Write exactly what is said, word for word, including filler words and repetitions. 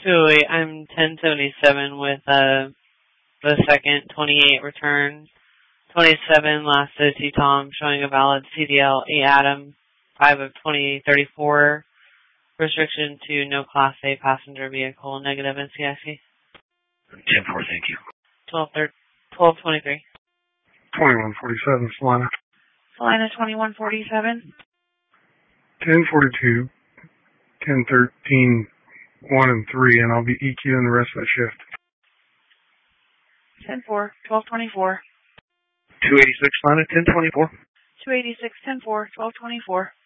oh wait, I'm ten seventy-seven with uh, the second twenty-eight return. twenty-seven last O T Tom showing a valid C D L eight Adam, five of twenty thirty-four. Restriction to no Class A passenger vehicle, negative N C I C. ten four, thank you. twelve twenty-three. twenty-one forty-seven, Salina. Salina twenty-one forty-seven. ten forty-two, ten thirteen, one and three, and I'll be EQing the rest of that shift. ten four, twelve twenty-four. two eighty-six, Salina, ten twenty-four. two eighty-six, ten four, twelve twenty-four.